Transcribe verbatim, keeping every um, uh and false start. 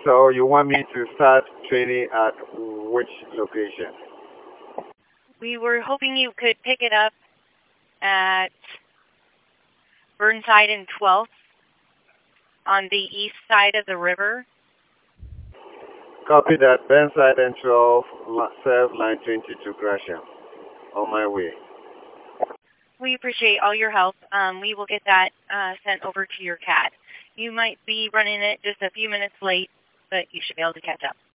So you want me to start training at which location? We were hoping you could pick it up at Burnside and twelfth on the east side of the river. Copy that. Burnside and twelve, serve line twenty-two, Gresham. On my way. We appreciate all your help. Um, we will get that uh, sent over to your C A D. You might be running it just a few minutes late, but you should be able to catch up.